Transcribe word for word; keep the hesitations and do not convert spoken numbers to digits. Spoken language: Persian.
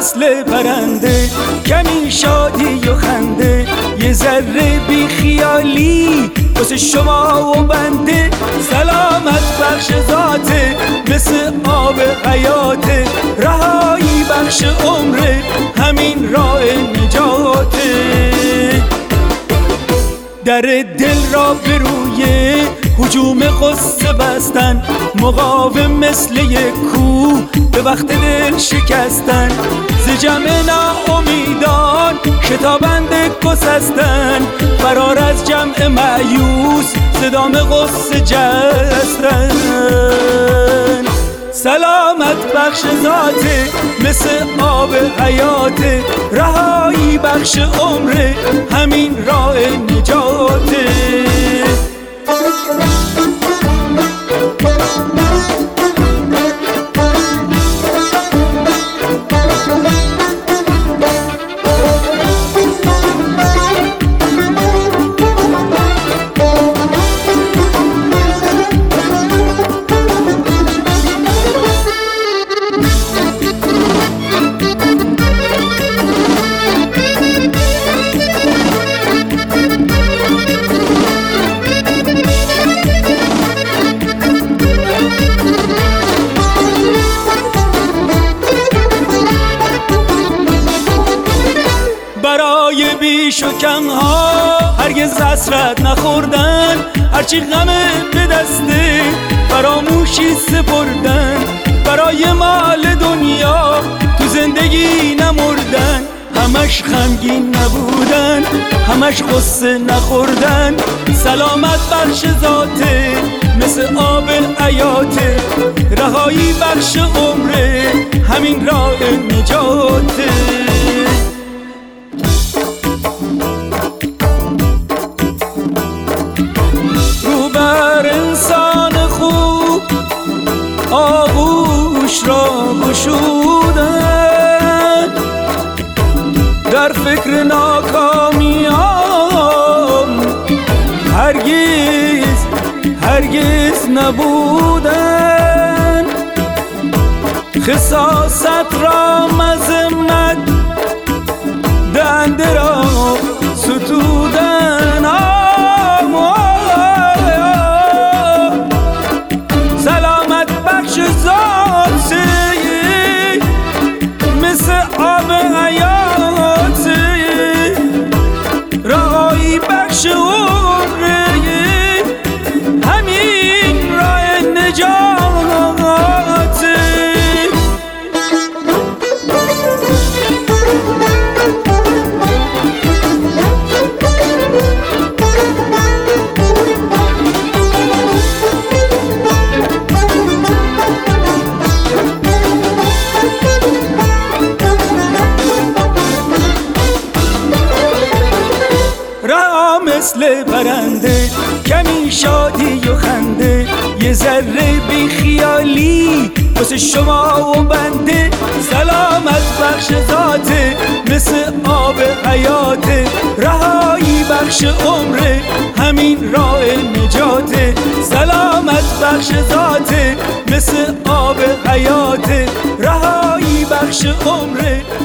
مثل پرنده، کمی شادی و خنده، یه ذره بی خیالی واسه شما و بنده. سلامت بخش ذاته، مثل آب حیاته، رهایی بخش عمره، همین راه نجاته. در دل را به روی هجوم غصه بستن، مقاوم مثل یک کوه به وقت دل شکستن. ز جمع ناامیدان شتابند گسستن، فرار از جمع مایوس ز دام غصه جستن. سلامت بخش ذاته، مثل آب حیاته، رهایی بخش عمره، همین راه نجاته. برای بیش و کم ها هرگز حسرت نخوردن، هرچی غم به دسته فراموشی سپردن. برای مال دنیا تو زندگی نمردن، همش غمگین نبودن، همش غصه نخوردن. سلامت بخش ذاته، مثل آب حیاته، رهایی بخش عمره، همین راه نجاته. آغوش را گشودن، در فکر ناکامیام هرگز هرگز نبودن. خساست را مذمت دنده را ستودن. سلامت بخش ذاته، مثل آب حیاته، رهایی بخش عمره، همین راه نجاته. مثل پرنده، کمی شادی و خنده، یه ذره بی خیالی واسه شما و بنده. سلامت بخش ذاته، مثل آب حیاته، رهایی بخش عمره، همین راه نجاته. سلامت بخش ذاته، مثل آب حیاته، رهایی بخش عمره،